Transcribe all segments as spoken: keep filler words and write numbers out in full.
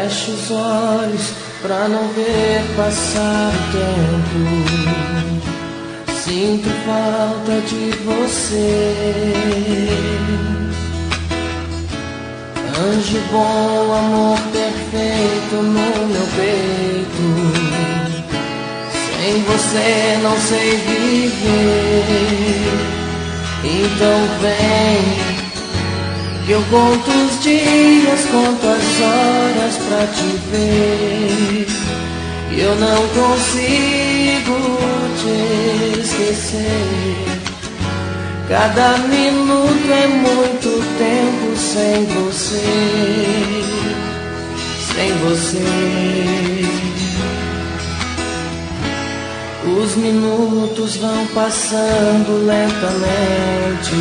Fecho os olhos pra não ver passar o tempo. Sinto falta de você. Anjo bom, amor perfeito no meu peito. Sem você não sei viver. Então vem, que eu conto os dias, conto as horas pra te ver. Eu não consigo te esquecer. Cada minuto é muito tempo sem você, sem você. Os minutos vão passando lentamente.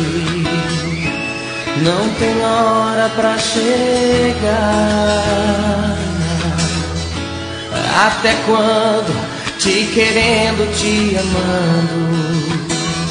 Não tem hora pra chegar. Até quando te querendo, te amando,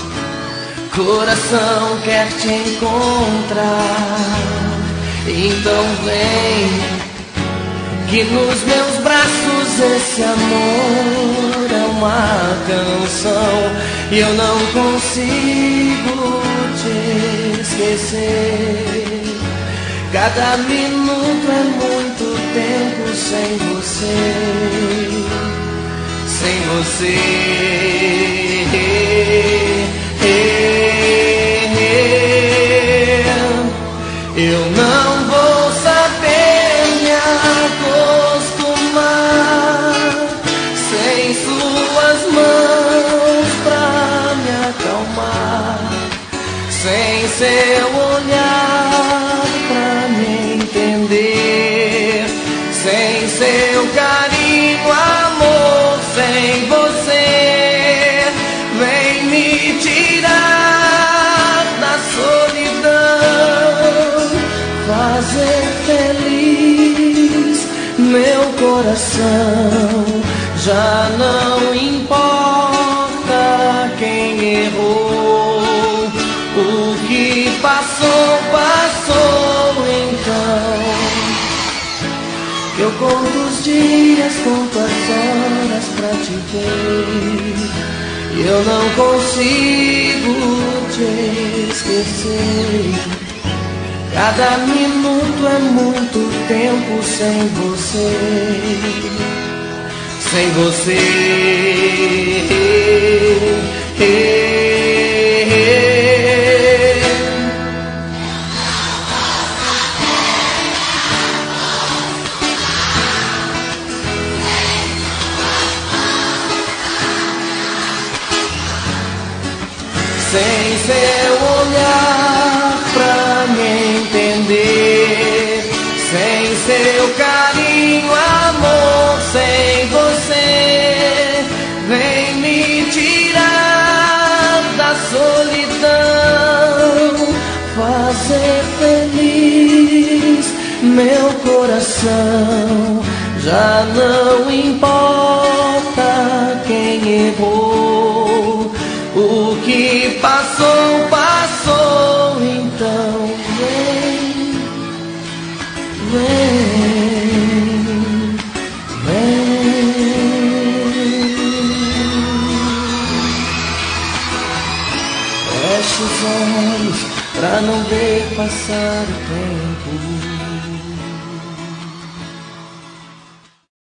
coração quer te encontrar. Então vem, que nos meus braços esse amor é uma canção. E eu não consigo te esquecer. Cada minuto é muito tempo sem você, sem você. Eu não vou saber me acostumar sem suas mãos pra me acalmar, sem seu olhar pra me entender, sem seu carinho, amor, sem você. Vem me tirar da solidão, fazer feliz meu coração. Já não importa quem errou, o que passou, passou então. Eu conto os dias, conto as horas pra te ver. Eu não consigo te esquecer. Cada minuto é muito tempo sem você, sem você. Sem seu olhar pra me entender, sem seu carinho, amor, sem você. Vem me tirar da solidão, fazer feliz meu coração. Já não importa quem errou, o que passou, passou. Então vem, vem, vem. Feche os olhos pra não ver passar o tempo.